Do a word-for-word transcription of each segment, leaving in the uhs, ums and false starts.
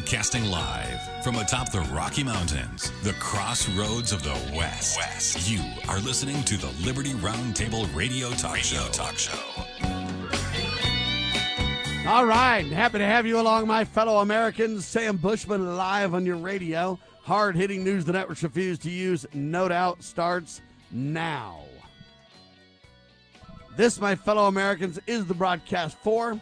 Broadcasting live from atop the Rocky Mountains, the crossroads of the West. West. You are listening to the Liberty Roundtable Radio Talk Radio Show. Talk Show. All right, happy to have you along, my fellow Americans. Sam Bushman live on your radio. Hard-hitting news the networks refuse to use, no doubt, starts now. This, my fellow Americans, is the broadcast for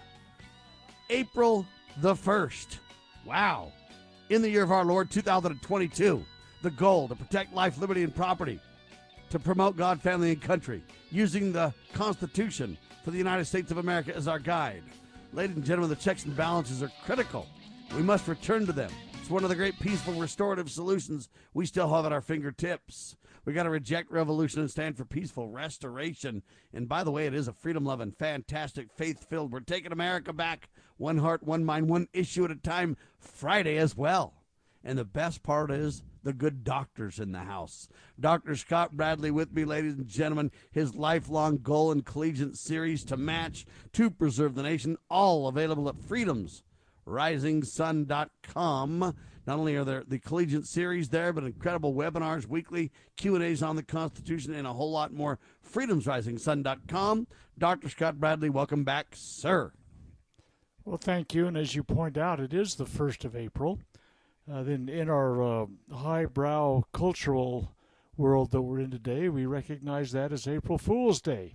April the first. Wow. In the year of our Lord, two thousand twenty-two, the goal to protect life, liberty, and property, to promote God, family, and country, using the Constitution for the United States of America as our guide. Ladies and gentlemen, the checks and balances are critical. We must return to them. It's one of the great peaceful restorative solutions we still have at our fingertips. We got to reject revolution and stand for peaceful restoration. And by the way, it is a freedom-loving, fantastic, faith-filled, we're taking America back, one heart, one mind, one issue at a time, Friday as well. And the best part is the good doctors in the house. Doctor Scott Bradley with me, ladies and gentlemen. His lifelong goal and collegiate series to match, to preserve the nation, all available at freedoms rising sun dot com. Not only are there the collegiate series there, but incredible webinars, weekly Q and A's on the Constitution, and a whole lot more. freedoms rising sun dot com. Doctor Scott Bradley, welcome back, sir. Well, thank you. And as you point out, it is the first of April. Uh, then in our uh, highbrow cultural world that we're in today, we recognize that as April Fool's Day.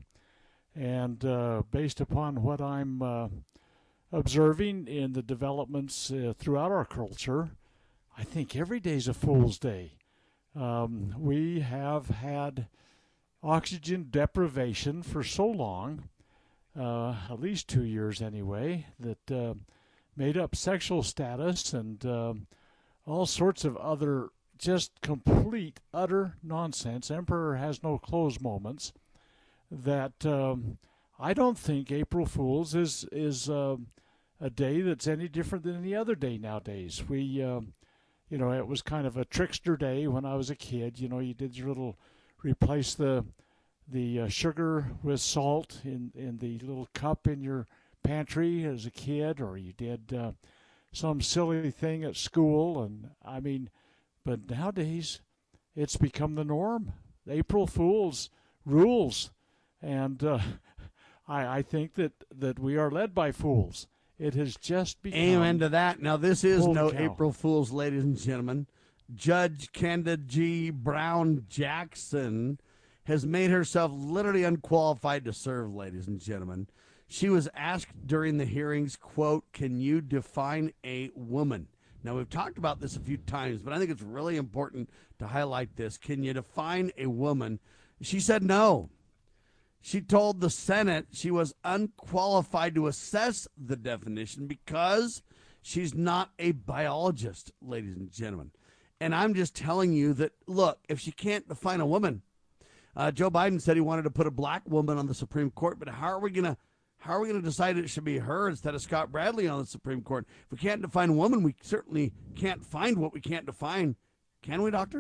And uh, based upon what I'm uh, observing in the developments uh, throughout our culture, I think every day's a Fool's Day. Um, we have had oxygen deprivation for so long, uh, at least two years anyway, that uh, made up sexual status and uh, all sorts of other just complete, utter nonsense, Emperor has no clothes moments, that um, I don't think April Fool's is, is uh, a day that's any different than any other day nowadays. We, uh, you know, it was kind of a trickster day when I was a kid. You know, you did your little, replace the the uh, sugar with salt in, in the little cup in your pantry as a kid, or you did uh, some silly thing at school. And I mean, but nowadays it's become the norm. April Fool's rules. And uh, I, I think that, that we are led by fools. It has just become... Amen to that. Now, this is no cow. April Fool's, ladies and gentlemen. Judge Kenda G. Brown Jackson has made herself literally unqualified to serve, ladies and gentlemen. She was asked during the hearings, quote, "Can you define a woman?" Now, we've talked about this a few times, but I think it's really important to highlight this. Can you define a woman? She said no. She told the Senate she was unqualified to assess the definition because she's not a biologist, ladies and gentlemen. And I'm just telling you that, look, if she can't define a woman, uh, Joe Biden said he wanted to put a black woman on the Supreme Court, but how are we going to how are we going to decide it should be her instead of Scott Bradley on the Supreme Court? If we can't define a woman, we certainly can't find what we can't define. Can we, Doctor?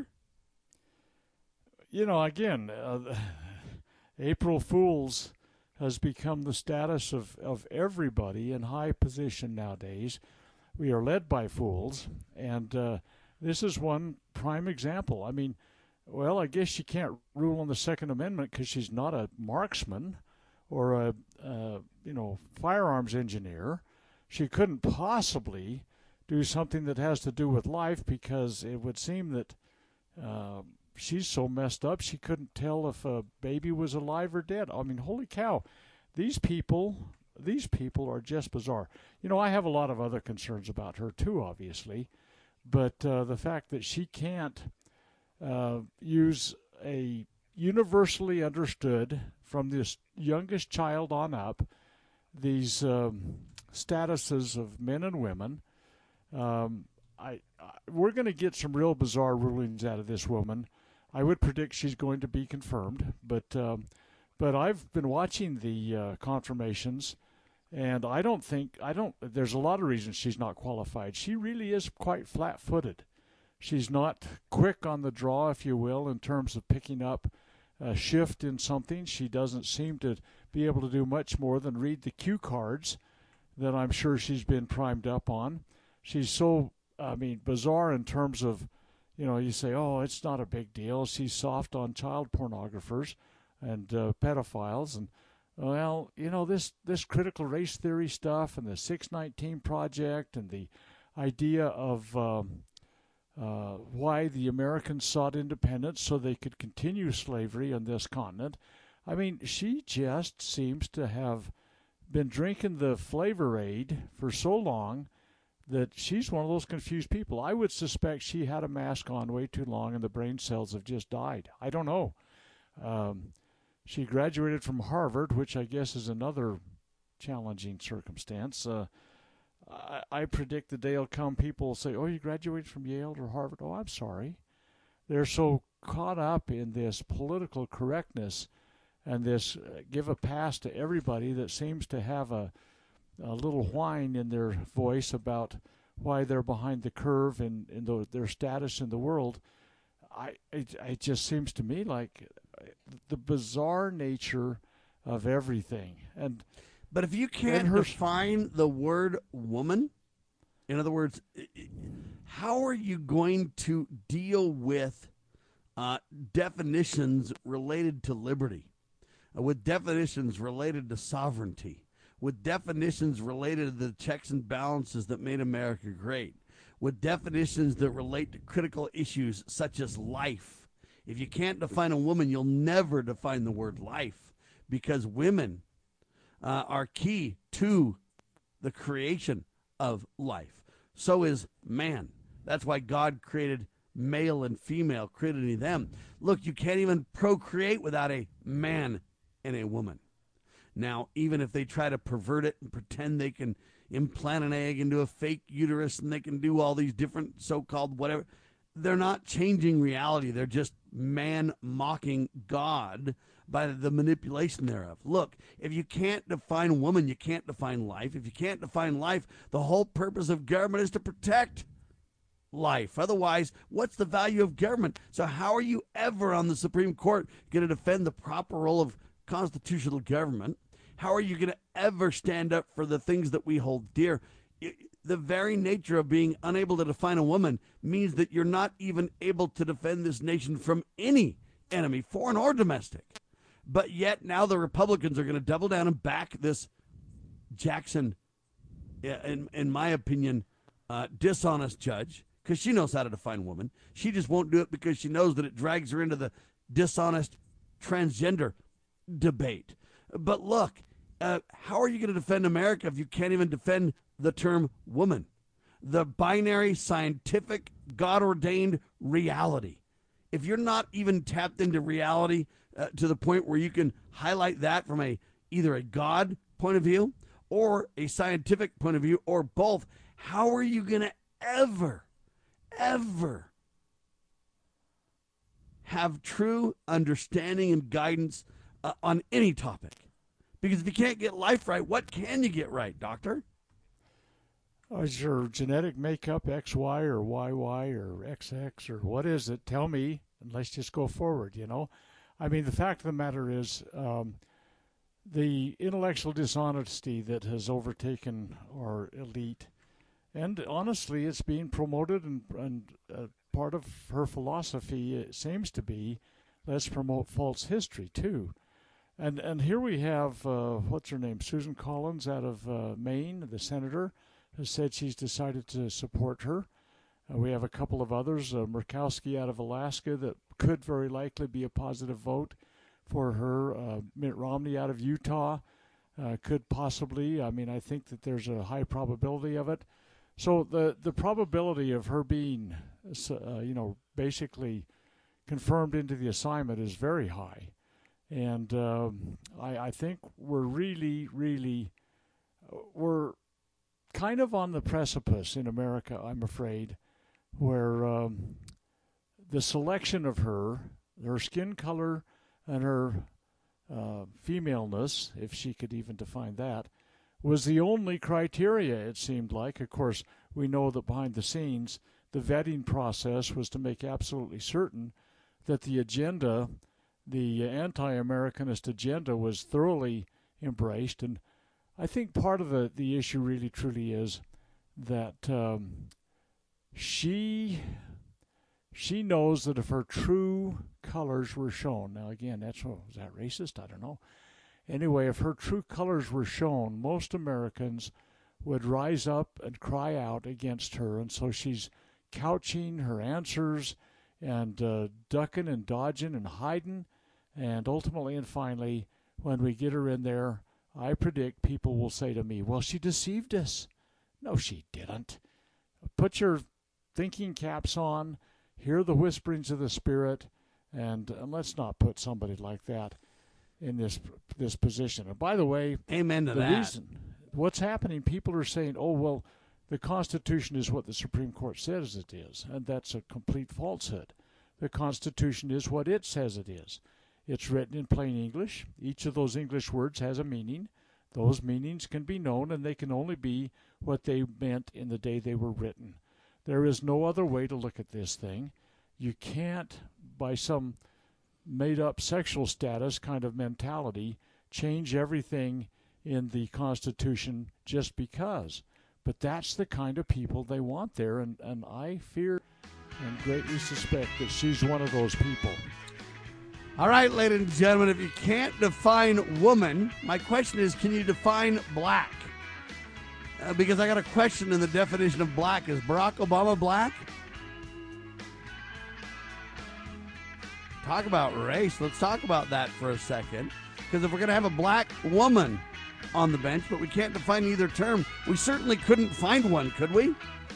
You know, again... Uh, April Fool's has become the status of, of everybody in high position nowadays. We are led by fools, and uh, this is one prime example. I mean, well, I guess she can't rule on the Second Amendment because she's not a marksman or a, uh, you know, firearms engineer. She couldn't possibly do something that has to do with life because it would seem that... Uh, she's so messed up she couldn't tell if a baby was alive or dead. I mean, holy cow. These people, these people are just bizarre. You know, I have a lot of other concerns about her too, obviously. But uh, the fact that she can't uh, use a universally understood, from this youngest child on up, these um, statuses of men and women, um, I, I we're going to get some real bizarre rulings out of this woman. I would predict she's going to be confirmed, but um, but I've been watching the uh, confirmations, and I don't think I don't. There's a lot of reasons she's not qualified. She really is quite flat-footed. She's not quick on the draw, if you will, in terms of picking up a shift in something. She doesn't seem to be able to do much more than read the cue cards that I'm sure she's been primed up on. She's so I mean, bizarre in terms of, you know, you say, oh, it's not a big deal. She's soft on child pornographers and uh, pedophiles. And, well, you know, this, this critical race theory stuff and the six nineteen Project and the idea of um, uh, why the Americans sought independence so they could continue slavery on this continent. I mean, she just seems to have been drinking the Flavor Aid for so long that she's one of those confused people. I would suspect she had a mask on way too long and the brain cells have just died. I don't know. Um, she graduated from Harvard, which I guess is another challenging circumstance. Uh, I, I predict the day will come people will say, oh, you graduated from Yale or Harvard? Oh, I'm sorry. They're so caught up in this political correctness and this uh, give a pass to everybody that seems to have a, a little whine in their voice about why they're behind the curve in, in the, their status in the world. I it, it just seems to me like the bizarre nature of everything. And but if you can't her, define the word woman, in other words, how are you going to deal with uh, definitions related to liberty? With definitions related to sovereignty, with definitions related to the checks and balances that made America great, with definitions that relate to critical issues such as life. If you can't define a woman, you'll never define the word life, because women uh, are key to the creation of life. So is man. That's why God created male and female, created them. Look, you can't even procreate without a man and a woman. Now, even if they try to pervert it and pretend they can implant an egg into a fake uterus and they can do all these different so-called whatever, they're not changing reality. They're just man mocking God by the manipulation thereof. Look, if you can't define woman, you can't define life. If you can't define life, the whole purpose of government is to protect life. Otherwise, what's the value of government? So how are you ever on the Supreme Court going to defend the proper role of constitutional government? How are you going to ever stand up for the things that we hold dear? The very nature of being unable to define a woman means that you're not even able to defend this nation from any enemy, foreign or domestic. But yet now the Republicans are going to double down and back this Jackson, in, in my opinion, uh, dishonest judge, because she knows how to define woman. She just won't do it because she knows that it drags her into the dishonest transgender debate. But look, uh, how are you going to defend America if you can't even defend the term woman? The binary, scientific, God-ordained reality. If you're not even tapped into reality uh, to the point where you can highlight that from a either a God point of view or a scientific point of view or both, how are you going to ever, ever have true understanding and guidance uh, on any topic? Because if you can't get life right, what can you get right, doctor? Oh, is your genetic makeup X Y or Y Y or X X or what is it? Tell me, and let's just go forward, you know? I mean, the fact of the matter is um, the intellectual dishonesty that has overtaken our elite, and honestly, it's being promoted, and, and uh, part of her philosophy it seems to be, let's promote false history, too. And and here we have, uh, what's her name, Susan Collins out of uh, Maine, the senator, has said she's decided to support her. Uh, we have a couple of others, uh, Murkowski out of Alaska, that could very likely be a positive vote for her. Uh, Mitt Romney out of Utah uh, could possibly. I mean, I think that there's a high probability of it. So the, the probability of her being, uh, you know, basically confirmed into the assignment is very high. And um, I, I think we're really, really, we're kind of on the precipice in America, I'm afraid, where um, the selection of her, her skin color and her uh, femaleness, if she could even define that, was the only criteria, it seemed like. Of course, we know that behind the scenes, the vetting process was to make absolutely certain that the agenda, the anti-Americanist agenda, was thoroughly embraced. And I think part of the, the issue really truly is that um, she she knows that if her true colors were shown, now again, that's what, was that racist? I don't know. Anyway, if her true colors were shown, most Americans would rise up and cry out against her, and so she's couching her answers and uh, ducking and dodging and hiding, and ultimately and finally, when we get her in there, I predict people will say to me, well, she deceived us. No, she didn't. Put your thinking caps on, hear the whisperings of the Spirit, and, and let's not put somebody like that in this this position. And by the way, amen to the that. reason what's happening, people are saying, oh, well, the Constitution is what the Supreme Court says it is, and that's a complete falsehood. The Constitution is what it says it is. It's written in plain English. Each of those English words has a meaning. Those meanings can be known, and they can only be what they meant in the day they were written. There is no other way to look at this thing. You can't, by some made-up sexual status kind of mentality, change everything in the Constitution just because. But that's the kind of people they want there, and, and I fear and greatly suspect that she's one of those people. All right, ladies and gentlemen, if you can't define woman, my question is, can you define black? Uh, because I got a question in the definition of black. Is Barack Obama black? Talk about race. Let's talk about that for a second. Because if we're going to have a black woman on the bench, but we can't define either term, we certainly couldn't find one, could we?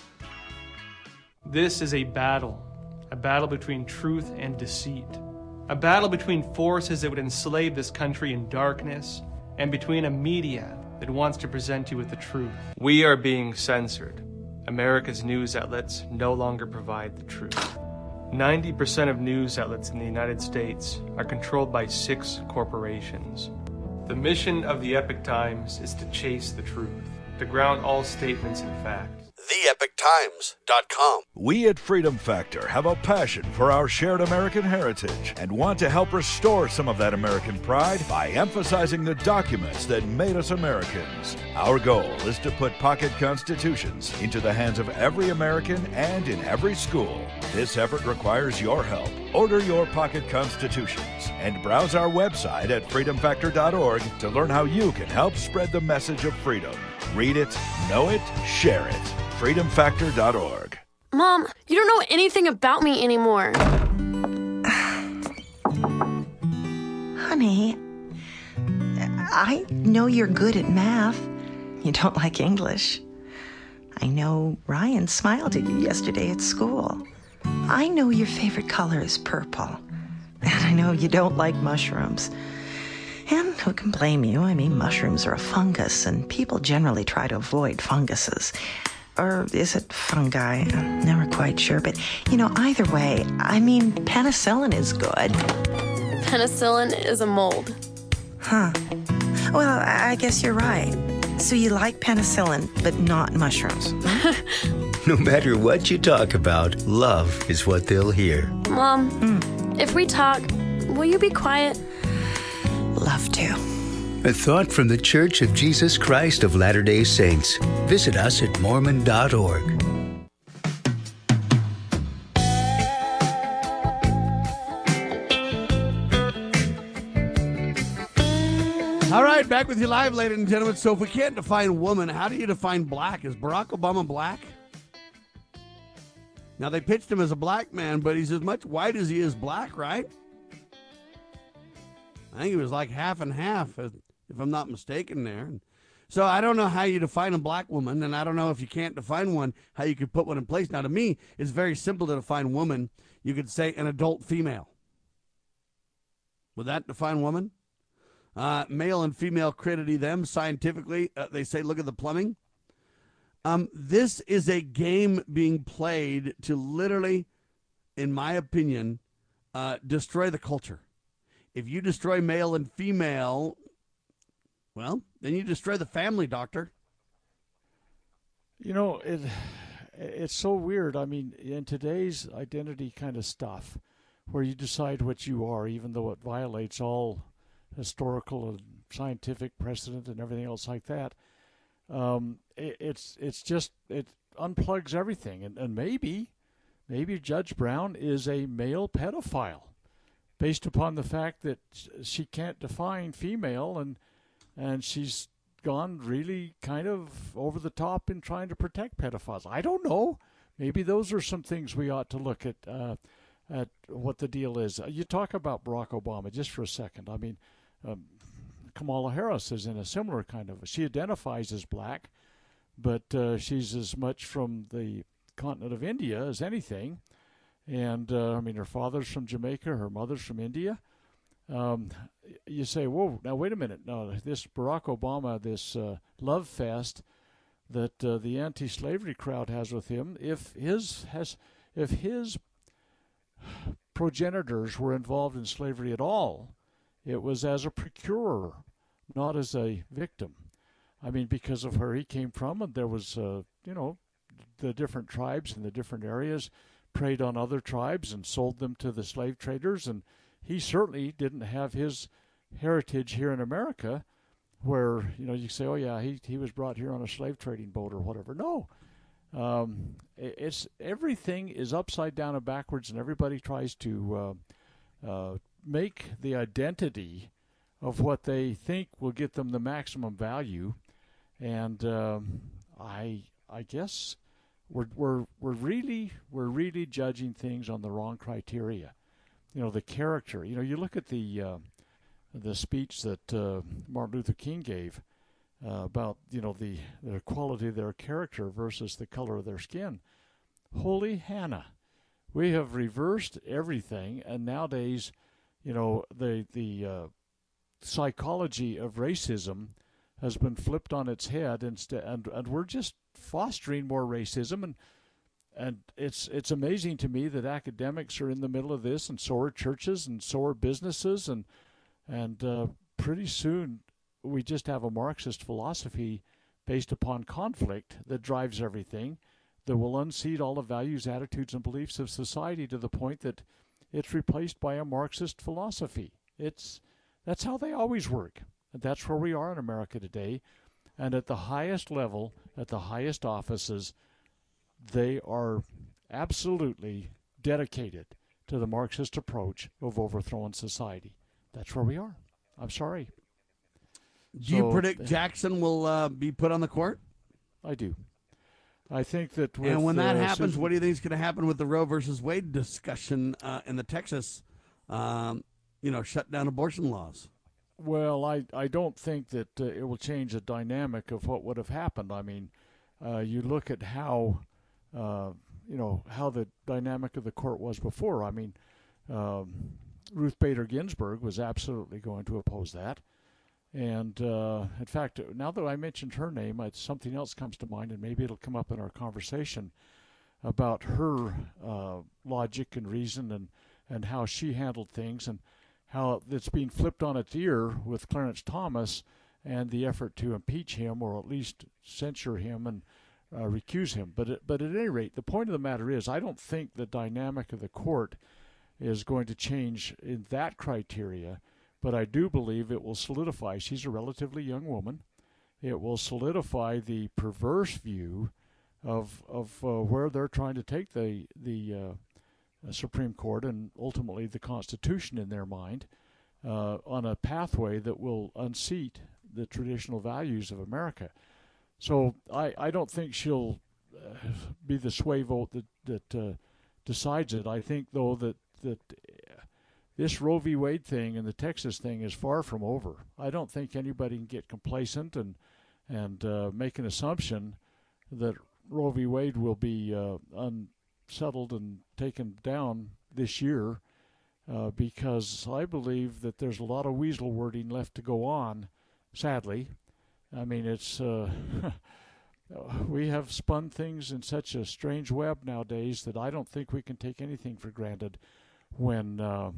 This is a battle, a battle between truth and deceit, a battle between forces that would enslave this country in darkness and between a media that wants to present you with the truth. We are being censored. America's news outlets no longer provide the truth. ninety percent of news outlets in the United States are controlled by six corporations. The mission of the Epoch Times is to chase the truth, to ground all statements in fact. the epoch times dot com. We at Freedom Factor have a passion for our shared American heritage and want to help restore some of that American pride by emphasizing the documents that made us Americans. Our goal is to put pocket constitutions into the hands of every American and in every school. This effort requires your help. Order your pocket constitutions and browse our website at freedom factor dot org to learn how you can help spread the message of freedom. Read it, know it, share it. freedom factor dot org. Mom, you don't know anything about me anymore. Honey, I know you're good at math. You don't like English. I know Ryan smiled at you yesterday at school. I know your favorite color is purple. And I know you don't like mushrooms. And who can blame you? I mean, mushrooms are a fungus, and people generally try to avoid funguses. Or is it fungi? I'm never quite sure. But, you know, either way, I mean, penicillin is good. Penicillin is a mold. Huh. Well, I guess you're right. So you like penicillin, but not mushrooms. No matter what you talk about, love is what they'll hear. Mom, mm. if we talk, will you be quiet? Love to. A thought from the Church of Jesus Christ of Latter-day Saints. Visit us at mormon dot org. All right, back with you live, ladies and gentlemen. So if we can't define woman, how do you define black? Is Barack Obama black? Now, they pitched him as a black man, but he's as much white as he is black, right? I think he was like half and half, if I'm not mistaken there. So I don't know how you define a black woman, and I don't know if you can't define one, how you could put one in place. Now, to me, it's very simple to define woman. You could say an adult female. Would that define woman? Uh, male and female credity them scientifically. Uh, they say, look at the plumbing. Um, this is a game being played to literally, in my opinion, uh, destroy the culture. If you destroy male and female, well, then you destroy the family, doctor. You know, it it's so weird. I mean, in today's identity kind of stuff, where you decide what you are, even though it violates all historical and scientific precedent and everything else like that, um, it, it's it's just it unplugs everything. And, and maybe, maybe Judge Brown is a male pedophile based upon the fact that she can't define female, and and she's gone really kind of over the top in trying to protect pedophiles. I don't know. Maybe those are some things we ought to look at, uh, at what the deal is. You talk about Barack Obama just for a second. I mean, um, Kamala Harris is in a similar kind of, she identifies as black, but uh, she's as much from the continent of India as anything. And, uh, I mean, her father's from Jamaica, her mother's from India. Um, you say, whoa, now wait a minute. No, this Barack Obama, this uh, love fest that uh, the anti-slavery crowd has with him, if his has, if his progenitors were involved in slavery at all, it was as a procurer, not as a victim. I mean, because of where he came from, and there was, uh, you know, the different tribes in the different areas preyed on other tribes and sold them to the slave traders, and he certainly didn't have his heritage here in America where, you know, you say, oh, yeah, he he was brought here on a slave trading boat or whatever. No. Um, it's everything is upside down and backwards, and everybody tries to uh, uh, make the identity of what they think will get them the maximum value. And um, I I guess we're we're we're really we're really judging things on the wrong criteria. You know, the character. You know, you look at the uh, the speech that uh, Martin Luther King gave uh, about, you know, the, the quality of their character versus the color of their skin. Holy Hannah, we have reversed everything, and nowadays, you know, the the uh, psychology of racism has been flipped on its head, instead, and and we're just fostering more racism. And And it's it's amazing to me that academics are in the middle of this, and so are churches, and so are businesses, and and uh, pretty soon we just have a Marxist philosophy based upon conflict that drives everything, that will unseat all the values, attitudes, and beliefs of society to the point that it's replaced by a Marxist philosophy. It's that's how they always work, and that's where we are in America today. And at the highest level, at the highest offices, they are absolutely dedicated to the Marxist approach of overthrowing society. That's where we are. I'm sorry. Do so, you predict Jackson will uh, be put on the court? I do. I think that with, and when that uh, happens, Susan, what do you think is going to happen with the Roe versus Wade discussion uh, in the Texas, um, you know, shut down abortion laws? Well, I, I don't think that uh, it will change the dynamic of what would have happened. I mean, uh, you look at how... Uh, you know, how the dynamic of the court was before. I mean, um, Ruth Bader Ginsburg was absolutely going to oppose that. And, uh, in fact, now that I mentioned her name, it's, something else comes to mind, and maybe it'll come up in our conversation about her uh, logic and reason, and, and how she handled things, and how it's being flipped on its ear with Clarence Thomas and the effort to impeach him, or at least censure him and Uh, recuse him. But it, but at any rate, the point of the matter is, I don't think the dynamic of the court is going to change in that criteria, but I do believe it will solidify. She's a relatively young woman. It will solidify the perverse view of of uh, where they're trying to take the the uh, Supreme Court, and ultimately the Constitution in their mind, uh, on a pathway that will unseat the traditional values of America. So I, I don't think she'll uh, be the sway vote that that uh, decides it. I think, though, that that uh, this Roe v. Wade thing and the Texas thing is far from over. I don't think anybody can get complacent and and uh, make an assumption that Roe v. Wade will be uh, unsettled and taken down this year, uh, because I believe that there's a lot of weasel wording left to go on, sadly. I mean, it's uh, we have spun things in such a strange web nowadays that I don't think we can take anything for granted when uh,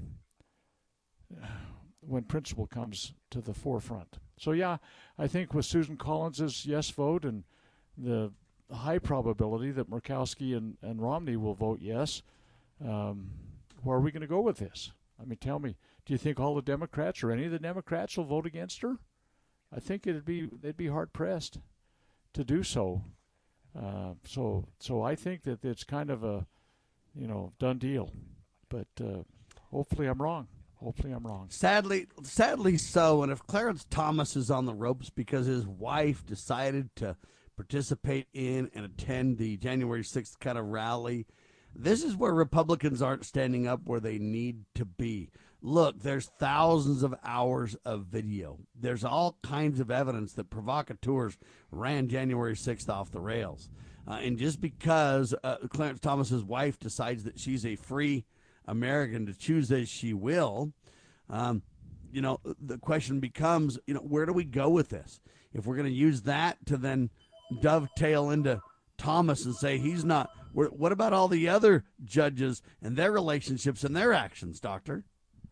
when principle comes to the forefront. So yeah, I think with Susan Collins's yes vote and the high probability that Murkowski and, and Romney will vote yes, um, where are we going to go with this? I mean, tell me, do you think all the Democrats or any of the Democrats will vote against her? I think it'd be they'd be hard pressed to do so. Uh, so so I think that it's kind of a, you know, done deal. But uh, hopefully I'm wrong. Hopefully I'm wrong. Sadly, sadly so. And if Clarence Thomas is on the ropes because his wife decided to participate in and attend the January sixth kind of rally, this is where Republicans aren't standing up where they need to be. Look, there's thousands of hours of video. There's all kinds of evidence that provocateurs ran January sixth off the rails. Uh, and just because uh, Clarence Thomas's wife decides that she's a free American to choose as she will, um, you know, the question becomes, you know, where do we go with this? If we're going to use that to then dovetail into Thomas and say he's not, what about all the other judges and their relationships and their actions, Doctor?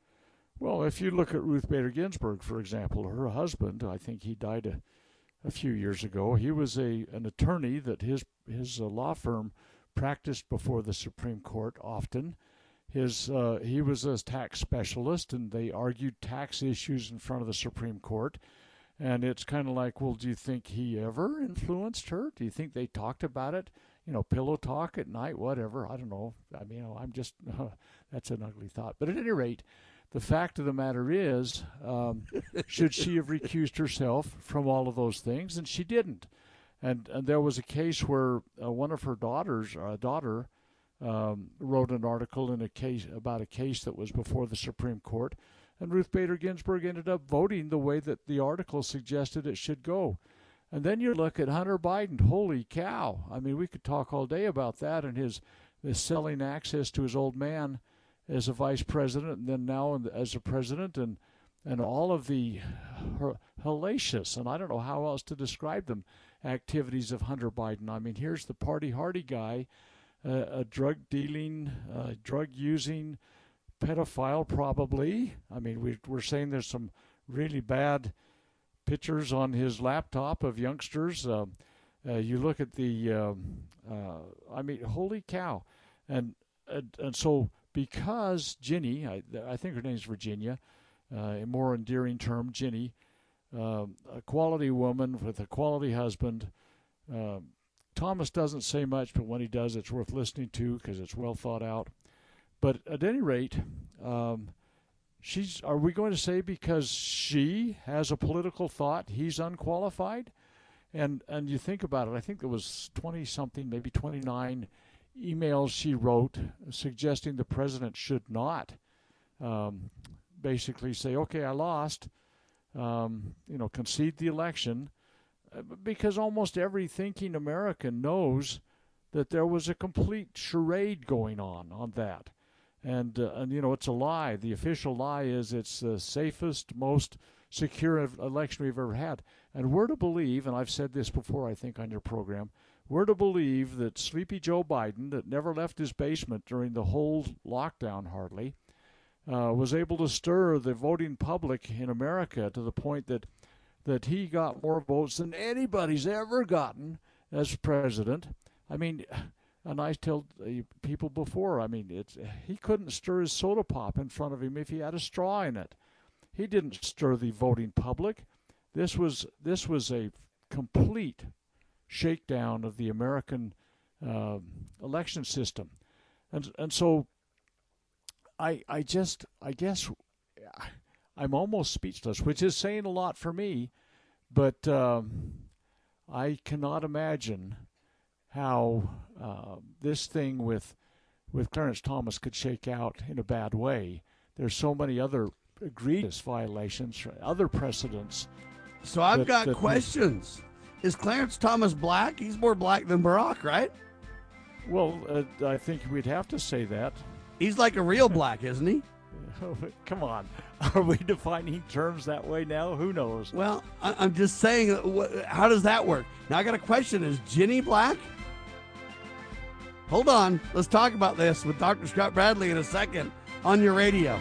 Well, if you look at Ruth Bader Ginsburg, for example, her husband, I think he died a, a few years ago. He was a an attorney that his his uh, law firm practiced before the Supreme Court often. His uh, he was a tax specialist, and they argued tax issues in front of the Supreme Court. And it's kind of like, well, do you think he ever influenced her? Do you think they talked about it? You know, pillow talk at night, whatever. I don't know. I mean, you know, I'm just, uh, that's an ugly thought. But at any rate, the fact of the matter is, um, should she have recused herself from all of those things? And she didn't. And and there was a case where uh, one of her daughters, uh, daughter, um, wrote an article in a case about a case that was before the Supreme Court, and Ruth Bader Ginsburg ended up voting the way that the article suggested it should go. And then you look at Hunter Biden. Holy cow! I mean, we could talk all day about that and his, his selling access to his old man as a vice president, and then now as a president, and and all of the hellacious, and I don't know how else to describe them, activities of Hunter Biden. I mean, here's the party-hardy guy, uh, a drug-dealing, uh, drug-using pedophile probably. I mean, we, we're saying there's some really bad pictures on his laptop of youngsters. Uh, uh, you look at the, um, uh, I mean, holy cow. And, and, and so... Because Ginny, I, I think her name's Virginia, uh, a more endearing term, Ginny, uh, a quality woman with a quality husband. Uh, Thomas doesn't say much, but when he does, it's worth listening to because it's well thought out. But at any rate, um, she's. Are we going to say because she has a political thought, he's unqualified? And and you think about it, I think there was twenty-something, maybe twenty-nine emails she wrote suggesting the president should not um, basically say, okay, I lost, um, you know, concede the election, because almost every thinking American knows that there was a complete charade going on on that. And, uh, and you know, it's a lie. The official lie is it's the safest, most secure election we've ever had. And we're to believe, and I've said this before, I think, on your program, we're to believe that Sleepy Joe Biden, that never left his basement during the whole lockdown hardly, uh, was able to stir the voting public in America to the point that that he got more votes than anybody's ever gotten as president. I mean, and I told people before, I mean, it's, he couldn't stir his soda pop in front of him if he had a straw in it. He didn't stir the voting public. This was this was a complete shakedown of the American uh, election system, and and so I I just I guess I'm almost speechless, which is saying a lot for me, but um, I cannot imagine how uh, this thing with with Clarence Thomas could shake out in a bad way. There's so many other egregious violations, other precedents. So I've that, got that questions. Is Clarence Thomas black? He's more black than Barack, right? Well, uh, I think we'd have to say that. He's like a real black, isn't he? Come on. Are we defining terms that way now? Who knows? Well, I- I'm just saying, wh- how does that work? Now, I got a question. Is Ginny black? Hold on. Let's talk about this with Doctor Scott Bradley in a second on your radio.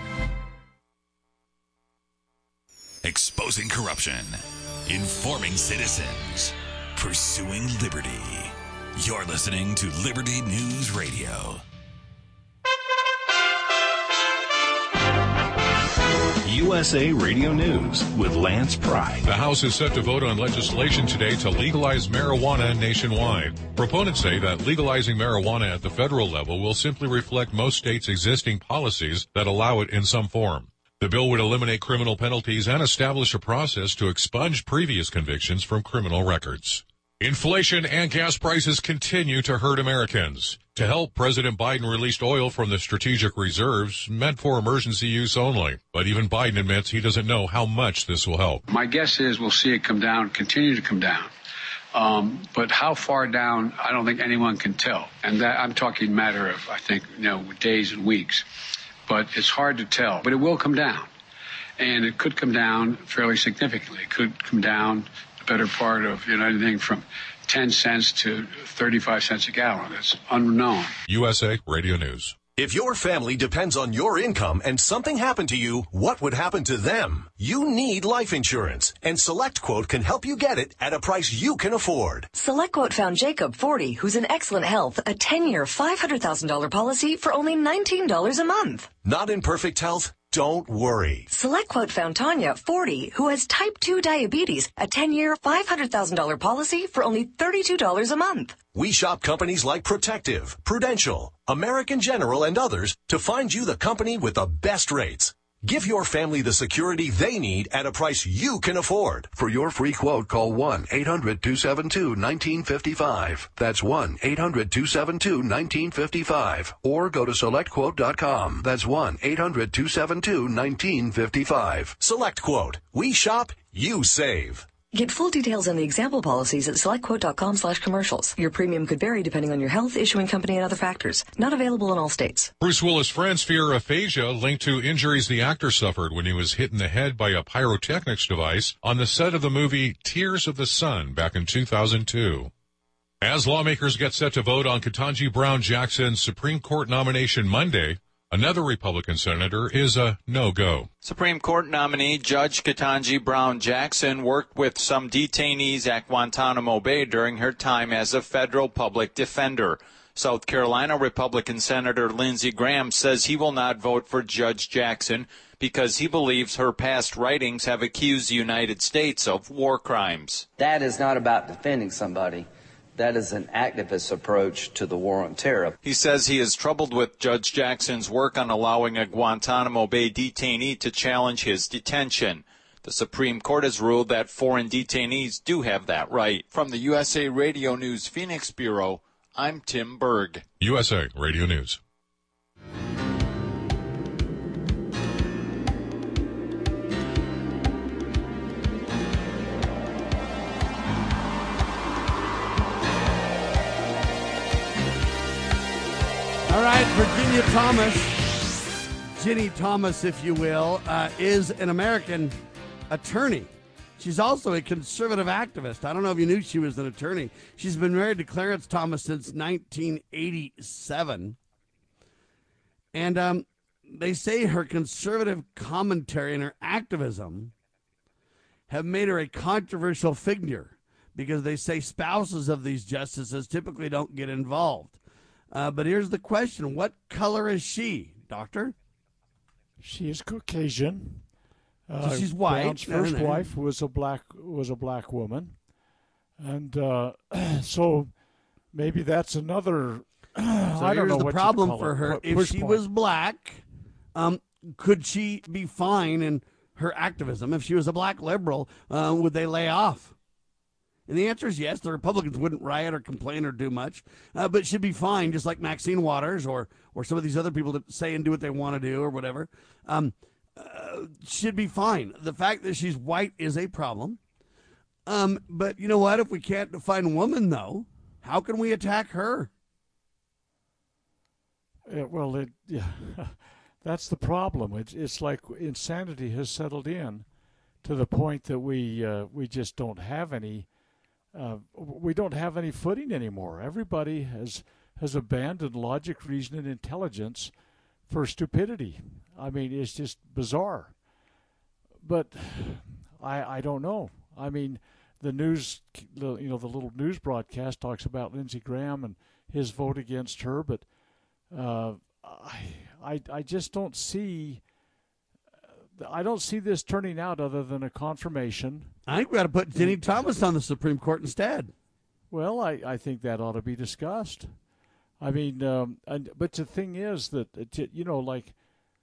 Exposing corruption, informing citizens, pursuing liberty. You're listening to Liberty News Radio. You U S A Radio News with Lance Pry. The House is set to vote on legislation today to legalize marijuana nationwide. Proponents say that legalizing marijuana at the federal level will simply reflect most states' existing policies that allow it in some form. The bill would eliminate criminal penalties and establish a process to expunge previous convictions from criminal records. Inflation and gas prices continue to hurt Americans. To help, President Biden released oil from the strategic reserves meant for emergency use only. But even Biden admits he doesn't know how much this will help. My guess is we'll see it come down, continue to come down. Um, but how far down, I don't think anyone can tell. And that I'm talking matter of, I think, you know, days and weeks. But it's hard to tell. But it will come down. And it could come down fairly significantly. It could come down the better part of, you know, anything from ten cents to thirty-five cents a gallon. It's unknown. U S A Radio News. If your family depends on your income and something happened to you, what would happen to them? You need life insurance, and SelectQuote can help you get it at a price you can afford. SelectQuote found Jacob, forty, who's in excellent health, a ten-year, five hundred thousand dollars policy for only nineteen dollars a month. Not in perfect health? Don't worry. SelectQuote found Tanya, forty, who has type two diabetes, a ten-year, five hundred thousand dollars policy for only thirty-two dollars a month. We shop companies like Protective, Prudential, American General, and others to find you the company with the best rates. Give your family the security they need at a price you can afford. For your free quote, call one eight hundred two seven two one nine five five. That's one eight hundred two seven two one nine five five. Or go to select quote dot com. That's one eight hundred two seven two one nine five five. SelectQuote. We shop, you save. Get full details on the example policies at selectquote.com slash commercials. Your premium could vary depending on your health, issuing company, and other factors. Not available in all states. Bruce Willis' friends fear aphasia linked to injuries the actor suffered when he was hit in the head by a pyrotechnics device on the set of the movie Tears of the Sun back in two thousand two. As lawmakers get set to vote on Ketanji Brown Jackson's Supreme Court nomination Monday, another Republican senator is a no-go. Supreme Court nominee Judge Ketanji Brown Jackson worked with some detainees at Guantanamo Bay during her time as a federal public defender. South Carolina Republican Senator Lindsey Graham says he will not vote for Judge Jackson because he believes her past writings have accused the United States of war crimes. That is not about defending somebody. That is an activist approach to the war on terror. He says he is troubled with Judge Jackson's work on allowing a Guantanamo Bay detainee to challenge his detention. The Supreme Court has ruled that foreign detainees do have that right. From the U S A Radio News Phoenix Bureau, I'm Tim Berg. U S A Radio News. All right, Virginia Thomas, Ginny Thomas, if you will, uh, is an American attorney. She's also a conservative activist. I don't know if you knew she was an attorney. She's been married to Clarence Thomas since nineteen eighty-seven. And um, they say her conservative commentary and her activism have made her a controversial figure because they say spouses of these justices typically don't get involved. Uh, but here's the question. What color is she, Doctor? She is Caucasian. Uh, so she's white. Brown's No, no, first no. wife was a black was a black woman, and uh, so maybe that's another. So I don't here's know the what problem you'd call for it, her. pu- If push she point. was black, um, could she be fine in her activism? If she was a black liberal, uh, would they lay off? And the answer is yes. The Republicans wouldn't riot or complain or do much, uh, but she'd be fine, just like Maxine Waters or or some of these other people that say and do what they want to do or whatever. Um, uh, should be fine. The fact that she's white is a problem. Um, but you know what? If we can't define woman, though, how can we attack her? Yeah, well, it, yeah, that's the problem. It's it's like insanity has settled in to the point that we uh, we just don't have any uh, we don't have any footing anymore. Everybody has has abandoned logic, reason, and intelligence for stupidity. I mean, it's just bizarre. But I I don't know. I mean, the news, you know, the little news broadcast talks about Lindsey Graham and his vote against her, but uh, I, I I just don't see I don't see this turning out other than a confirmation. I think we got to put Jenny Thomas on the Supreme Court instead. Well, I, I think that ought to be discussed. I mean, um, and, but the thing is that, you know, like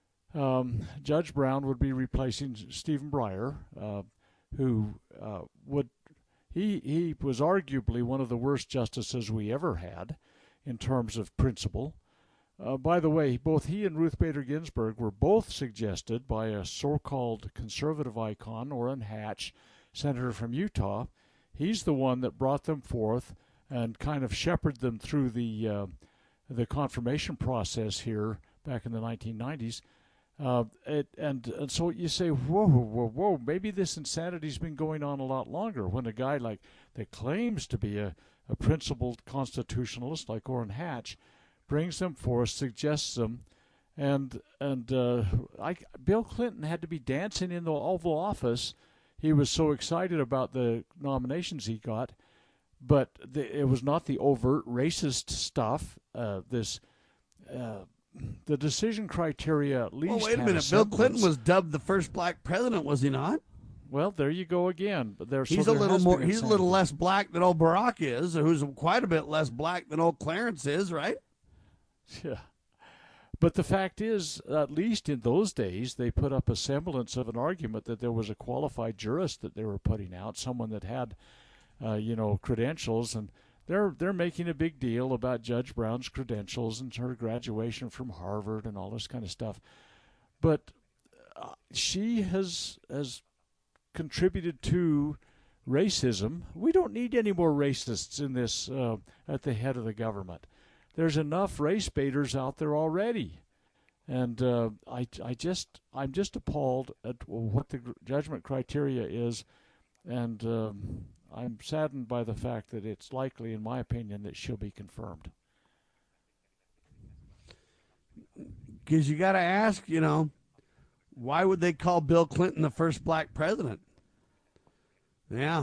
um, Judge Brown would be replacing Stephen Breyer, uh, who uh, would, he, he was arguably one of the worst justices we ever had in terms of principle. Uh, by the way, both he and Ruth Bader Ginsburg were both suggested by a so-called conservative icon, Orrin Hatch, senator from Utah. He's the one that brought them forth and kind of shepherded them through the uh, the confirmation process here back in the nineteen nineties. Uh, it, and, and so you say, whoa, whoa, whoa, maybe this insanity's been going on a lot longer when a guy like that claims to be a, a principled constitutionalist like Orrin Hatch brings them forth, suggests them, and and uh, I, Bill Clinton had to be dancing in the Oval Office. He was so excited about the nominations he got, but the, it was not the overt racist stuff. Uh, this uh, the decision criteria at least. Well, wait a had minute. a Bill Clinton semblance. was dubbed the first black president, was he not? Well, there you go again. But there, He's so a there little has more. been He's a little insanity. less black than old Barack is, who's quite a bit less black than old Clarence is, right? Yeah. But the fact is, at least in those days, they put up a semblance of an argument that there was a qualified jurist that they were putting out, someone that had, uh, you know, credentials, and they're they're making a big deal about Judge Brown's credentials and her graduation from Harvard and all this kind of stuff. But uh, she has has contributed to racism. We don't need any more racists in this uh, at the head of the government. There's enough race baiters out there already, and uh, I, I just, I'm just appalled at what the judgment criteria is, and um, I'm saddened by the fact that it's likely, in my opinion, that she'll be confirmed. Because you got to ask, you know, why would they call Bill Clinton the first black president? Yeah.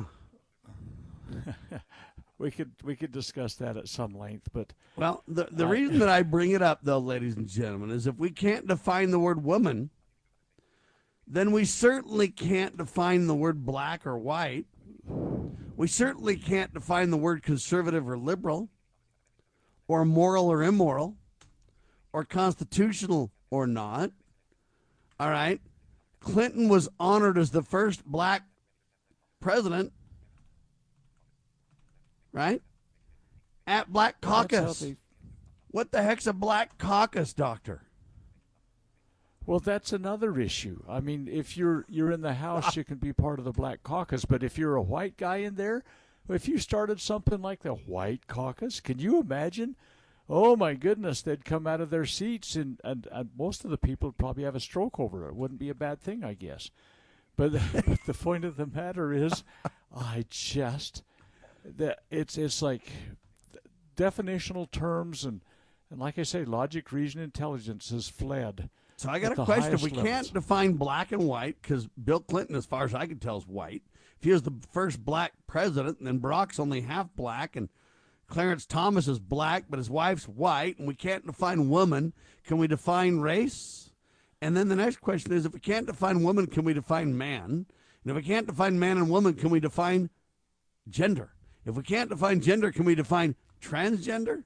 We could we could discuss that at some length, but well, the the I, reason that I bring it up, though, ladies and gentlemen, is if we can't define the word woman, then we certainly can't define the word black or white. We certainly can't define the word conservative or liberal, or moral or immoral, or constitutional or not. All right, Clinton was honored as the first black president. Right? At Black Caucus. They... What the heck's a Black Caucus, Doctor? Well, that's another issue. I mean, if you're you're in the House, you can be part of the Black Caucus. But if you're a white guy in there, if you started something like the White Caucus, can you imagine? Oh, my goodness, they'd come out of their seats, and, and, and most of the people would probably have a stroke over it. It wouldn't be a bad thing, I guess. But, but the point of the matter is, I just... That it's it's like definitional terms and, and like I say, logic, reason, intelligence has fled. So I got at a the question. If highest we levels. can't define black and white, because Bill Clinton, as far as I can tell, is white. If he was the first black president, then Barack's only half black, and Clarence Thomas is black, but his wife's white, and we can't define woman. Can we define race? And then the next question is, if we can't define woman, can we define man? And if we can't define man and woman, can we define gender? If we can't define gender, can we define transgender?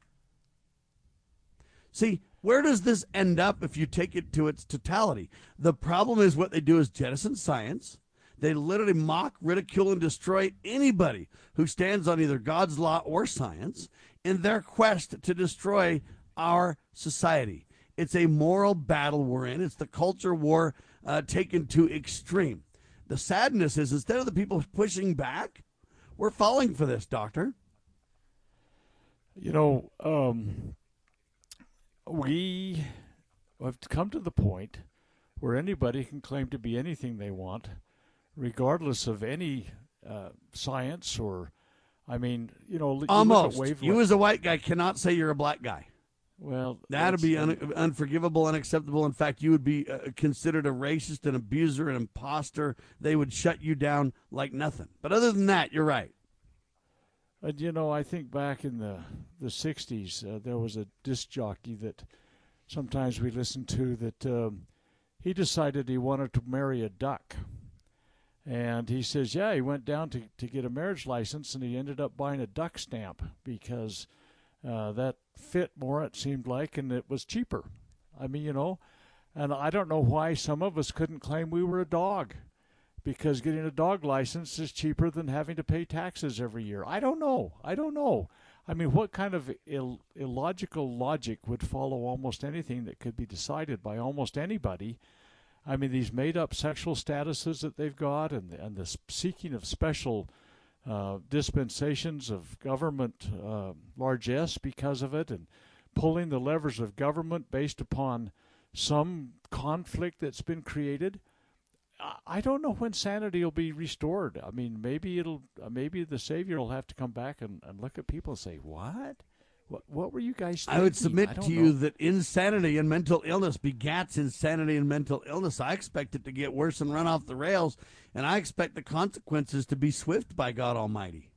See, where does this end up if you take it to its totality? The problem is what they do is jettison science. They literally mock, ridicule, and destroy anybody who stands on either God's law or science in their quest to destroy our society. It's a moral battle we're in. It's the culture war uh, taken to extreme. The sadness is instead of the people pushing back, we're falling for this, Doctor. You know, um, we have come to the point where anybody can claim to be anything they want, regardless of any uh, science or, I mean, you know, almost. You, look at you as a white guy cannot say you're a black guy. Well, that'd be un- unforgivable, unacceptable. In fact, you would be uh, considered a racist, an abuser, an imposter. They would shut you down like nothing. But other than that, you're right. And, you know, I think back in the, the sixties, uh, there was a disc jockey that sometimes we listened to that um, he decided he wanted to marry a duck. And he says, yeah, he went down to, to get a marriage license, and he ended up buying a duck stamp because uh, that fit more, it seemed like, and it was cheaper. I mean, you know, and I don't know why some of us couldn't claim we were a dog, because getting a dog license is cheaper than having to pay taxes every year. I don't know. I don't know. I mean, what kind of Ill- illogical logic would follow almost anything that could be decided by almost anybody? I mean, these made-up sexual statuses that they've got, and the, and the seeking of special uh, dispensations of government uh, largesse because of it, and pulling the levers of government based upon some conflict that's been created. I don't know when sanity will be restored. I mean, maybe it'll, maybe the Savior will have to come back and, and look at people and say, "What? What, what were you guys thinking?" I would submit I to know. you that insanity and mental illness begats insanity and mental illness. I expect it to get worse and run off the rails, and I expect the consequences to be swift by God Almighty.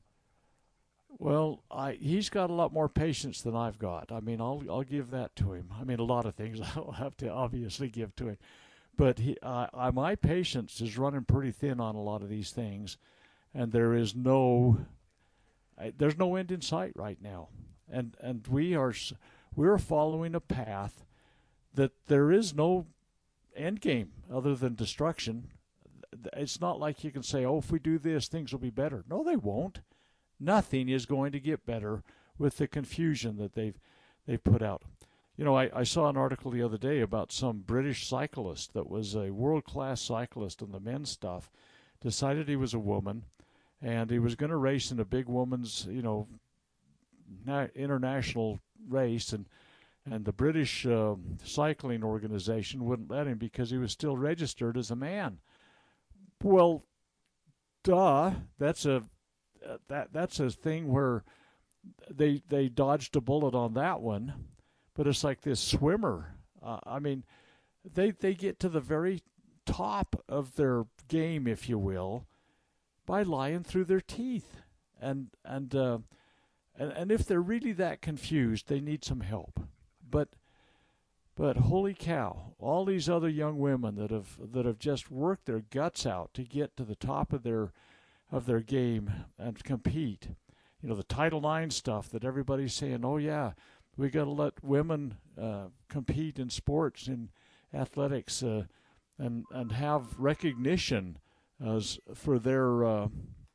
Well, I, he's got a lot more patience than I've got. I mean, I'll I'll give that to him. I mean, a lot of things I'll have to obviously give to him, but he, uh, I, my patience is running pretty thin on a lot of these things, and there is no, I, there's no end in sight right now. And and we are we're following a path that there is no end game other than destruction. It's not like you can say, "Oh, if we do this, things will be better." No, they won't. Nothing is going to get better with the confusion that they've they've put out. You know, I, I saw an article the other day about some British cyclist that was a world-class cyclist in the men's stuff, decided he was a woman, and he was going to race in a big woman's, you know, international race, and and the British uh, cycling organization wouldn't let him because he was still registered as a man. Well, duh, that's a uh, that that's a thing where they they dodged a bullet on that one, but it's like this swimmer. Uh, I mean, they they get to the very top of their game, if you will, by lying through their teeth, and and. Uh, And, and if they're really that confused, they need some help. But, but holy cow, all these other young women that have that have just worked their guts out to get to the top of their of their game and compete. You know, the Title nine stuff that everybody's saying, oh yeah, we got to let women uh, compete in sports, in athletics, uh, and and have recognition as for their, uh,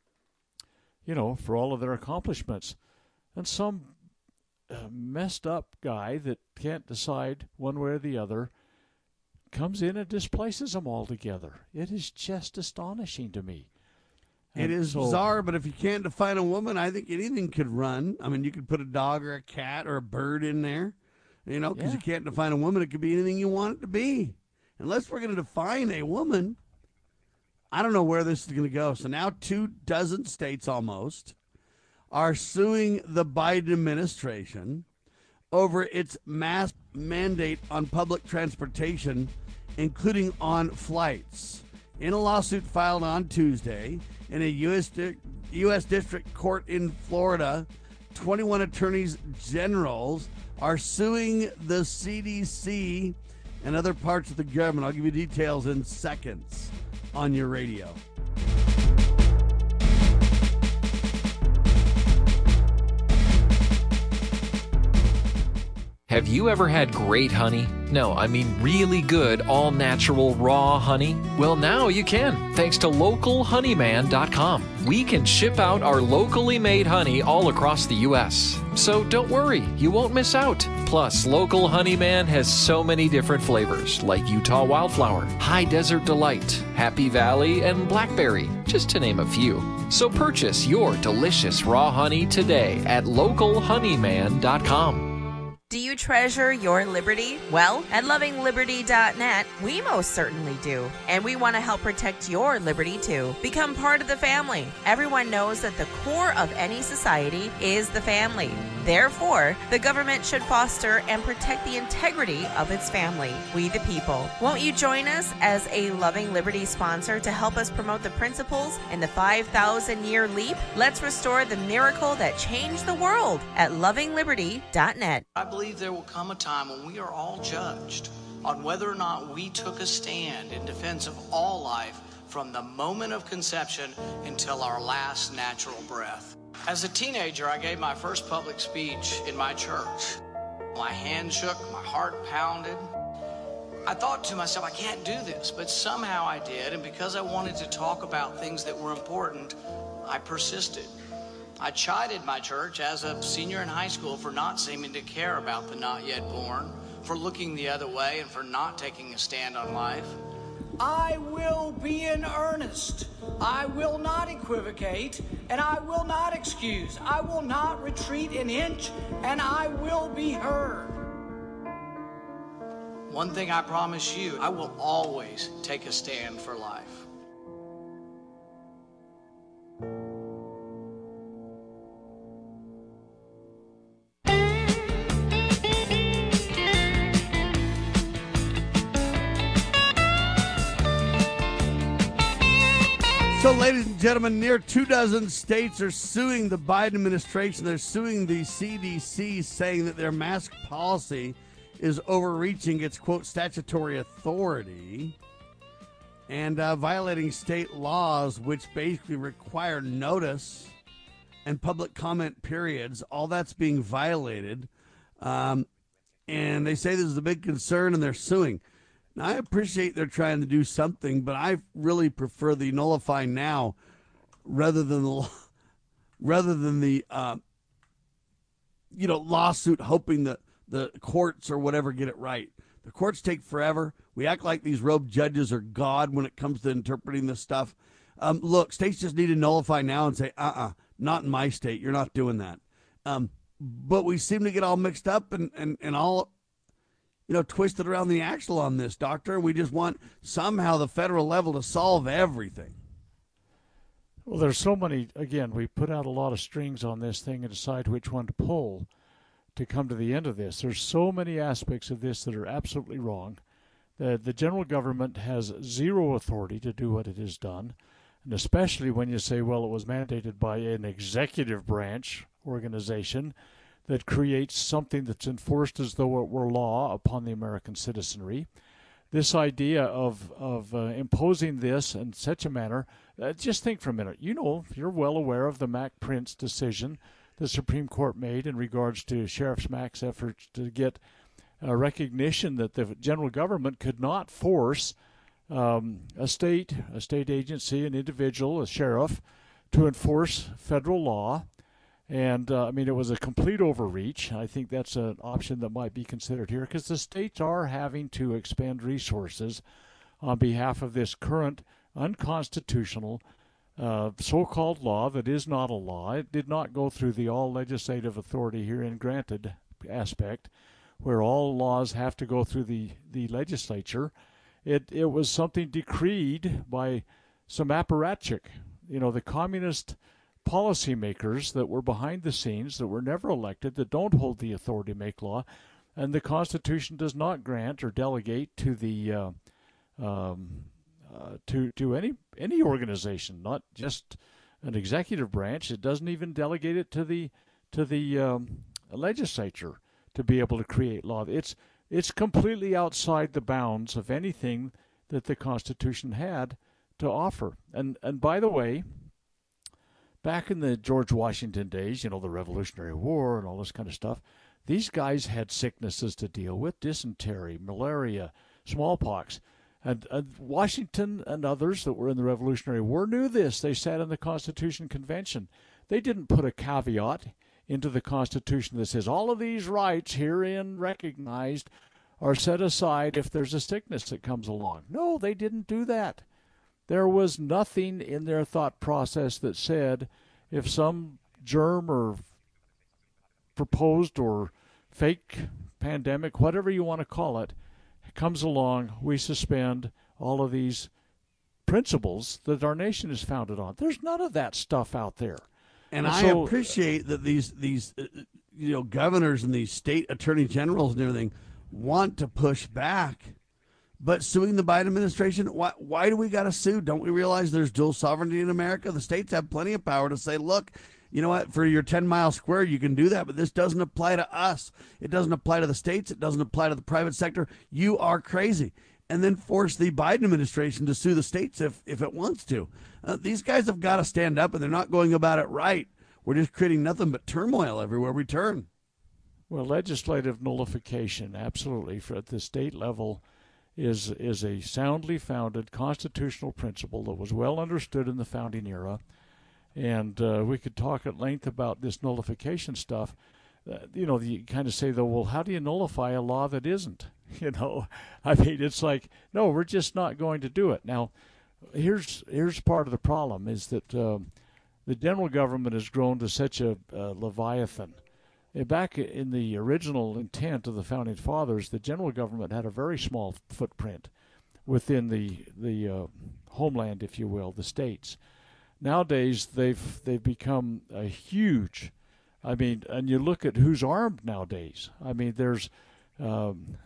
you know, for all of their accomplishments. And some uh, messed up guy that can't decide one way or the other comes in and displaces them altogether. It is just astonishing to me. And it is so, bizarre, but if you can't define a woman, I think anything could run. I mean, you could put a dog or a cat or a bird in there, you know, because Yeah. you can't define a woman. It could be anything you want it to be. Unless we're going to define a woman, I don't know where this is going to go. So now two dozen states almost are suing the Biden administration over its mask mandate on public transportation, including on flights. In a lawsuit filed on Tuesday in a U S di- U S District Court in Florida, twenty-one attorneys generals are suing the C D C and other parts of the government. I'll give you details in seconds on your radio. Have you ever had great honey? No, I mean really good, all-natural, raw honey? Well, now you can, thanks to local honeyman dot com. We can ship out our locally made honey all across the U S So don't worry, you won't miss out. Plus, Local Honeyman has so many different flavors, like Utah Wildflower, High Desert Delight, Happy Valley, and Blackberry, just to name a few. So purchase your delicious raw honey today at local honeyman dot com. Do you treasure your liberty? Well, at loving liberty dot net, we most certainly do. And we want to help protect your liberty too. Become part of the family. Everyone knows that the core of any society is the family. Therefore, the government should foster and protect the integrity of its family, we the people. Won't you join us as a Loving Liberty sponsor to help us promote the principles in the five thousand year leap? Let's restore the miracle that changed the world at loving liberty dot net. I believe there will come a time when we are all judged on whether or not we took a stand in defense of all life from the moment of conception until our last natural breath. As a teenager, I gave my first public speech in my church. My hand shook, my heart pounded. I thought to myself, I can't do this, but somehow I did, and because I wanted to talk about things that were important, I persisted. I chided my church as a senior in high school for not seeming to care about the not yet born, for looking the other way, and for not taking a stand on life. I will be in earnest. I will not equivocate, and I will not excuse. I will not retreat an inch, and I will be heard. One thing I promise you, I will always take a stand for life. So, ladies and gentlemen, near two dozen states are suing the Biden administration. They're suing the C D C, saying that their mask policy is overreaching its, quote, statutory authority and uh, violating state laws, which basically require notice and public comment periods. All that's being violated. Um, and they say this is a big concern, and they're suing. Now, I appreciate they're trying to do something, but I really prefer the nullify now rather than the, rather than the uh, you know, lawsuit hoping that the courts or whatever get it right. The courts take forever. We act like these rogue judges are God when it comes to interpreting this stuff. Um, look, states just need to nullify now and say, uh-uh, not in my state. You're not doing that. Um, but we seem to get all mixed up and, and, and all, you know, twisted around the axle on this, Doctor. We just want somehow the federal level to solve everything. Well, there's so many, again, we put out a lot of strings on this thing and decide which one to pull to come to the end of this. There's so many aspects of this that are absolutely wrong. The, the general government has zero authority to do what it has done, and especially when you say, well, it was mandated by an executive branch organization that creates something that's enforced as though it were law upon the American citizenry. This idea of, of uh, imposing this in such a manner, uh, just think for a minute. You know, you're well aware of the Mac Prince decision the Supreme Court made in regards to Sheriff Mack's efforts to get a recognition that the general government could not force um, a state, a state agency, an individual, a sheriff, to enforce federal law. And, uh, I mean, it was a complete overreach. I think that's an option that might be considered here because the states are having to expend resources on behalf of this current unconstitutional uh, so-called law that is not a law. It did not go through the all legislative authority herein granted aspect where all laws have to go through the, the legislature. It, it was something decreed by some apparatchik, you know, the communist policymakers that were behind the scenes, that were never elected, that don't hold the authority to make law, and the Constitution does not grant or delegate to the uh, um, uh, to to any any organization, not just an executive branch. It doesn't even delegate it to the to the um, legislature to be able to create law. It's it's completely outside the bounds of anything that the Constitution had to offer. And and by the way, back in the George Washington days, you know, the Revolutionary War and all this kind of stuff, these guys had sicknesses to deal with, dysentery, malaria, smallpox. And, and Washington and others that were in the Revolutionary War knew this. They sat in the Constitution Convention. They didn't put a caveat into the Constitution that says all of these rights herein recognized are set aside if there's a sickness that comes along. No, they didn't do that. There was nothing in their thought process that said if some germ or proposed or fake pandemic, whatever you want to call it, comes along, we suspend all of these principles that our nation is founded on. There's none of that stuff out there. And, and I so, appreciate that these, these uh, you know, governors and these state attorney generals and everything want to push back. But suing the Biden administration, why, why do we got to sue? Don't we realize there's dual sovereignty in America? The states have plenty of power to say, look, you know what, for your ten-mile square, you can do that, but this doesn't apply to us. It doesn't apply to the states. It doesn't apply to the private sector. You are crazy. And then force the Biden administration to sue the states if, if it wants to. Uh, these guys have got to stand up, and they're not going about it right. We're just creating nothing but turmoil everywhere we turn. Well, legislative nullification, absolutely, for at the state level, is is a soundly founded constitutional principle that was well understood in the founding era. And uh, we could talk at length about this nullification stuff. Uh, you know, you kind of say, though, well, how do you nullify a law that isn't? You know, I mean, it's like, no, we're just not going to do it. Now, here's here's part of the problem is that uh, the general government has grown to such a uh, leviathan. Back in the original intent of the Founding Fathers, the general government had a very small footprint within the the uh, homeland, if you will, the states. Nowadays, they've they've become a huge. I mean, and you look at who's armed nowadays. I mean, there's um,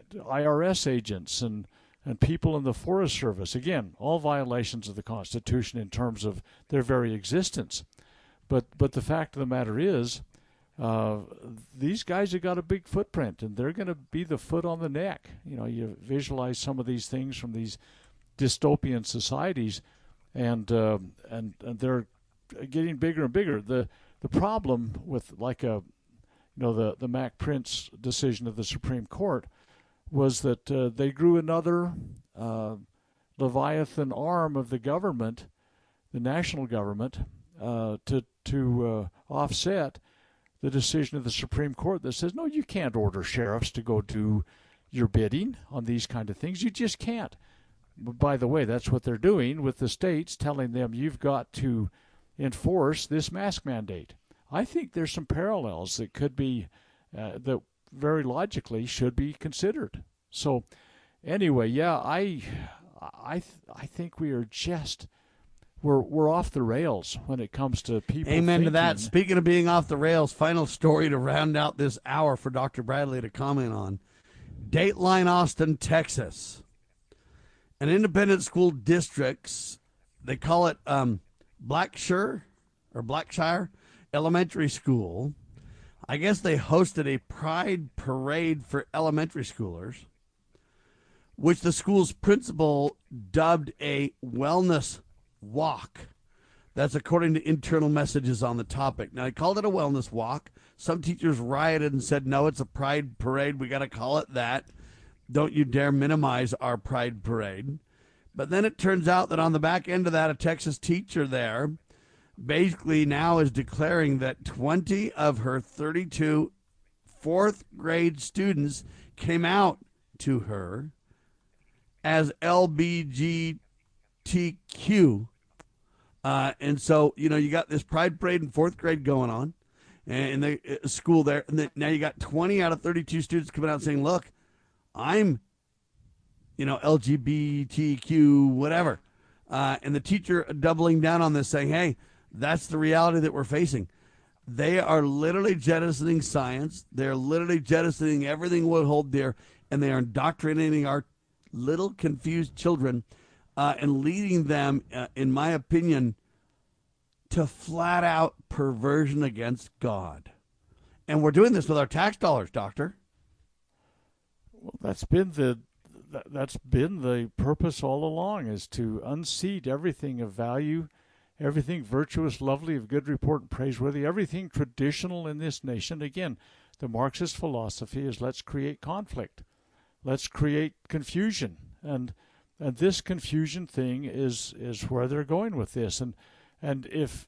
I R S agents and and people in the Forest Service. Again, all violations of the Constitution in terms of their very existence. But but the fact of the matter is, Uh, these guys have got a big footprint, and they're going to be the foot on the neck. You know, you visualize some of these things from these dystopian societies, and uh, and and they're getting bigger and bigger. The the problem with like a, you know, the the Mac Prince decision of the Supreme Court was that uh, they grew another uh, leviathan arm of the government, the national government, uh, to to uh, offset the decision of the Supreme Court that says, no, you can't order sheriffs to go do your bidding on these kind of things. You just can't. But by the way, that's what they're doing with the states, telling them you've got to enforce this mask mandate. I think there's some parallels that could be, uh, that very logically should be considered. So anyway, yeah, I, I, I think we are just... We're we're off the rails when it comes to people. Amen thinking. to that. Speaking of being off the rails, final story to round out this hour for Doctor Bradley to comment on. Dateline Austin, Texas. An independent school districts, they call it um, Blackshire or Blackshire Elementary School. I guess they hosted a pride parade for elementary schoolers, which the school's principal dubbed a wellness walk. That's according to internal messages on the topic. Now, he called it a wellness walk. Some teachers rioted and said, no, it's a pride parade. We got to call it that. Don't you dare minimize our pride parade. But then it turns out that on the back end of that, a Texas teacher there basically now is declaring that twenty of her thirty-two fourth grade students came out to her as L G B T Q. Uh, and so, you know, you got this pride parade in fourth grade going on in the uh, school there. And then now you got twenty out of thirty-two students coming out saying, look, I'm, you know, L G B T Q, whatever. Uh, and the teacher doubling down on this saying, hey, that's the reality that we're facing. They are literally jettisoning science. They're literally jettisoning everything we hold dear. And they are indoctrinating our little confused children Uh, and leading them, uh, in my opinion, to flat-out perversion against God. And we're doing this with our tax dollars, Doctor. Well, that's been the that's been the purpose all along, is to unseat everything of value, everything virtuous, lovely, of good report, and praiseworthy, everything traditional in this nation. Again, the Marxist philosophy is let's create conflict, let's create confusion, and And this confusion thing is is where they're going with this. And and if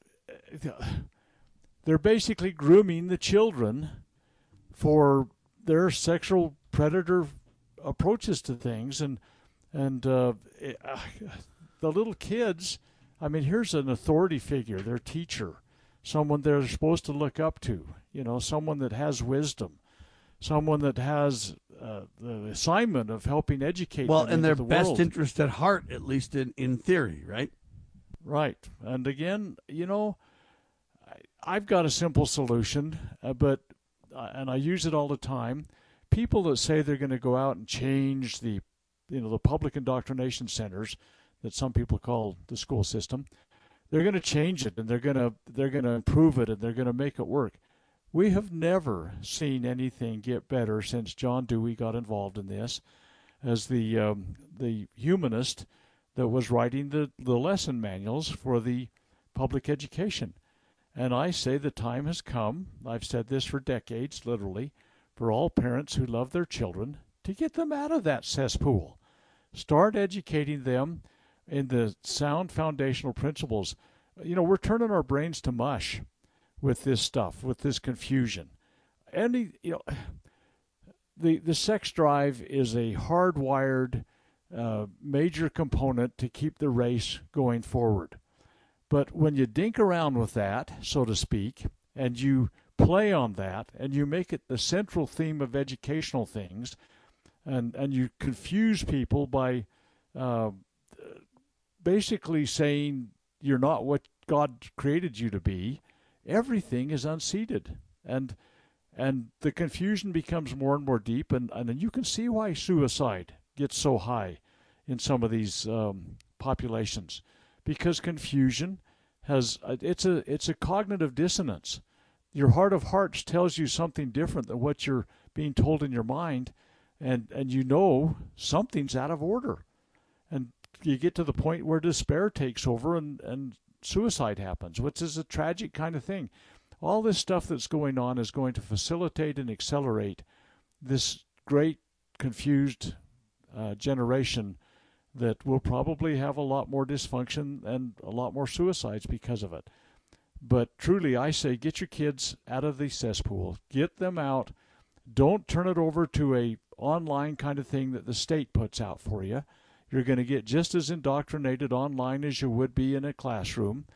they're basically grooming the children for their sexual predator approaches to things. And, and uh, it, uh, the little kids, I mean, here's an authority figure, their teacher, someone they're supposed to look up to, you know, someone that has wisdom, someone that has uh, the assignment of helping educate well, them and their the best world. interest at heart, at least in, in theory, right? Right. And again, you know, I, I've got a simple solution, uh, but uh, and I use it all the time. People that say they're going to go out and change the, you know, the public indoctrination centers that some people call the school system, they're going to change it and they're going to they're going to improve it and they're going to make it work. We have never seen anything get better since John Dewey got involved in this as the um, the humanist that was writing the, the lesson manuals for the public education. And I say the time has come, I've said this for decades, literally, for all parents who love their children to get them out of that cesspool. Start educating them in the sound foundational principles. You know, we're turning our brains to mush with this stuff, with this confusion. Any, you know, the the sex drive is a hardwired uh, major component to keep the race going forward. But when you dink around with that, so to speak, and you play on that, and you make it the central theme of educational things, and, and you confuse people by uh, basically saying you're not what God created you to be, everything is unseated. And and the confusion becomes more and more deep, and, and you can see why suicide gets so high in some of these um, populations. Because confusion has it's a it's a cognitive dissonance. Your heart of hearts tells you something different than what you're being told in your mind, and and you know something's out of order, and you get to the point where despair takes over and and suicide happens, which is a tragic kind of thing. All this stuff that's going on is going to facilitate and accelerate this great confused uh, generation that will probably have a lot more dysfunction and a lot more suicides because of it. But truly, I say, get your kids out of the cesspool. Get them out. Don't turn it over to a online kind of thing that the state puts out for you. You're going to get just as indoctrinated online as you would be in a classroom.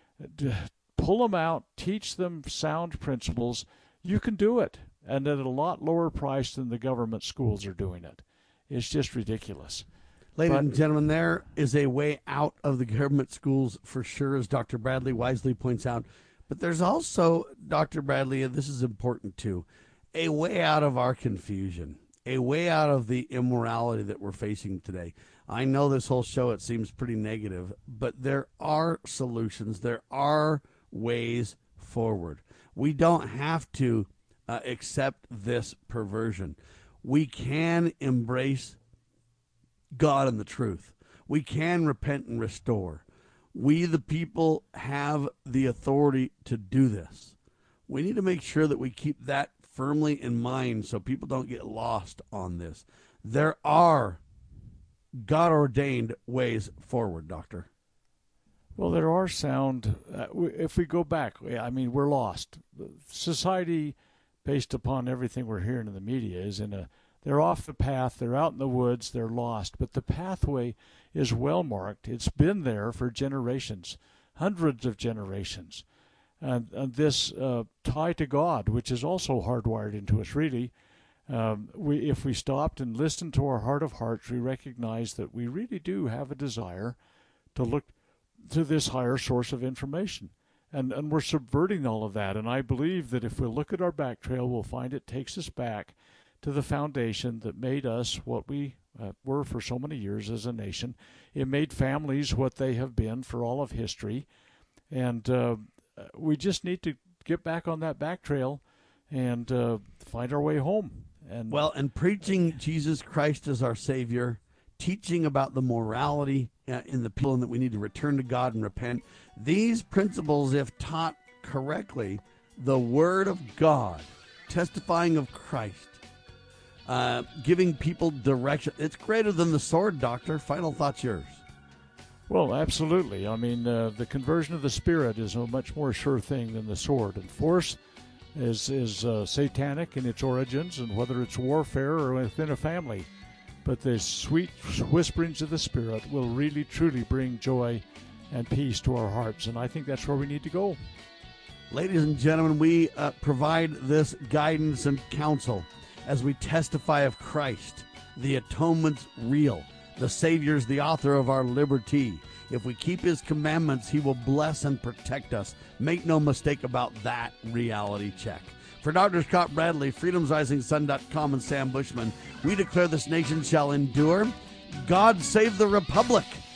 Pull them out. Teach them sound principles. You can do it, and at a lot lower price than the government schools are doing it. It's just ridiculous. Ladies But- and gentlemen, there is a way out of the government schools for sure, as Doctor Bradley wisely points out. But there's also, Doctor Bradley, and this is important too, a way out of our confusion, a way out of the immorality that we're facing today. I know this whole show, it seems pretty negative, but there are solutions. There are ways forward. We don't have to uh, accept this perversion. We can embrace God and the truth. We can repent and restore. We, the people, have the authority to do this. We need to make sure that we keep that firmly in mind so people don't get lost on this. There are God-ordained ways forward, Doctor. Well, there are sound. Uh, if we go back, I mean, we're lost. Society, based upon everything we're hearing in the media, is in a They're off the path. They're out in the woods. They're lost. But the pathway is well marked. It's been there for generations, hundreds of generations. And, and this uh, tie to God, which is also hardwired into us, really, um, we if we stopped and listened to our heart of hearts, we recognize that we really do have a desire to look to this higher source of information. And, and we're subverting all of that. And I believe that if we look at our back trail, we'll find it takes us back to the foundation that made us what we uh, were for so many years as a nation. It made families what they have been for all of history. And uh, we just need to get back on that back trail and uh, find our way home. And Well, and preaching Jesus Christ as our Savior, teaching about the morality uh, in the people and that we need to return to God and repent. These principles, if taught correctly, the Word of God, testifying of Christ, Uh, giving people direction. It's greater than the sword, Doctor. Final thoughts yours. Well, absolutely. I mean, uh, the conversion of the spirit is a much more sure thing than the sword. And force is, is uh, satanic in its origins, and whether it's warfare or within a family. But the sweet whisperings of the Spirit will really, truly bring joy and peace to our hearts. And I think that's where we need to go. Ladies and gentlemen, we uh, provide this guidance and counsel as we testify of Christ. The atonement's real. The Savior's the author of our liberty. If we keep his commandments, he will bless and protect us. Make no mistake about that reality check. For Doctor Scott Bradley, freedoms rising sun dot com, and Sam Bushman, we declare this nation shall endure. God save the Republic